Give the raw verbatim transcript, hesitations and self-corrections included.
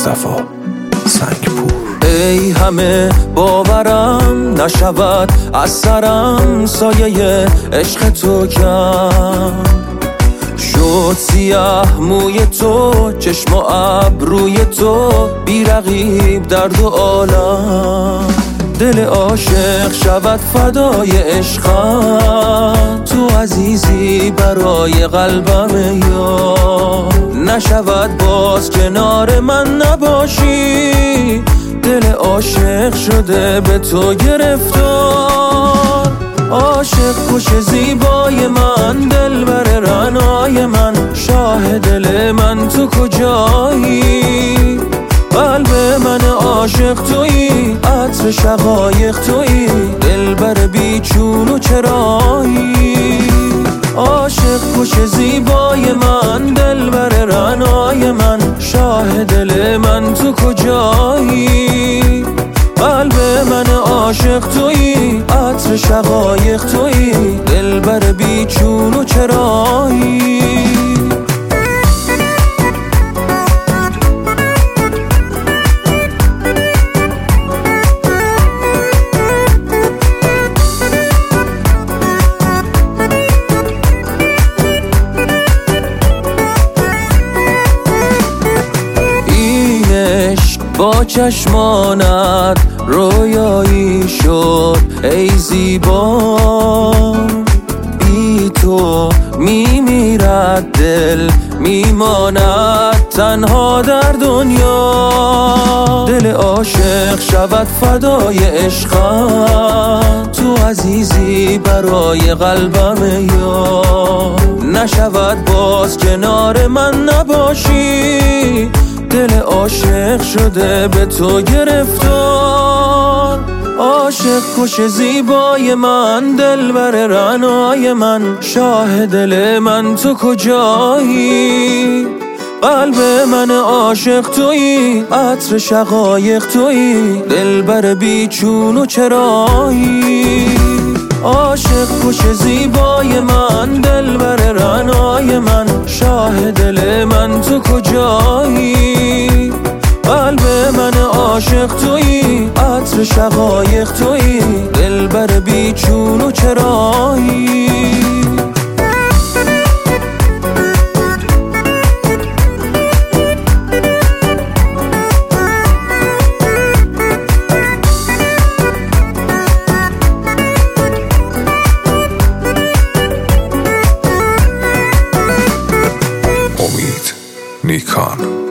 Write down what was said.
مصطفی سنگپور. ای همه باورم نشود از سرم سایه عشق تو کم شد، سیاه موی تو، چشم و ابروی تو، بی رقیب در دو عالم. دل عاشق شود فدای عشقم، تو عزیزی برای قلبم یار. نشود باز کنار من نباشی، دل عاشق شده به تو گرفتار. عاشق کش زیبای من، دلبر رعنای من، شاه دل من تو کجایی؟ قلب من عاشق تویی، عطر شقایق تویی، دلبر بیچون و چرایی. عاشق کش زیبای من، دلبر رعنای من، شاه دل من تو کجایی؟ قلب من عاشق تویی، عطر شقایق تویی، دلبر بیچون و چرایی. با چشمانت رویایی شد ای زیبا، بی تو میمیرد دل، میماند تنها در دنیا. دل عاشق شود فدای عشقم، تو عزیزی برای قلبم یار. نشود باز کنار من نباشی، دل عاشق شده به تو گرفتار. عاشق کش زیبای من، دلبر رعنای من، شاه دل من تو کجایی؟ قلب من عاشق تویی، عطر شقایق تویی، دلبر بیچون و چرایی. عاشق کش زیبای من، دلبر رعنای من، شاه دل من تو کجایی؟ قلب من عاشق تویی، عطر شقایق تویی، دلبر بیچون و چرایی. امید نیکان.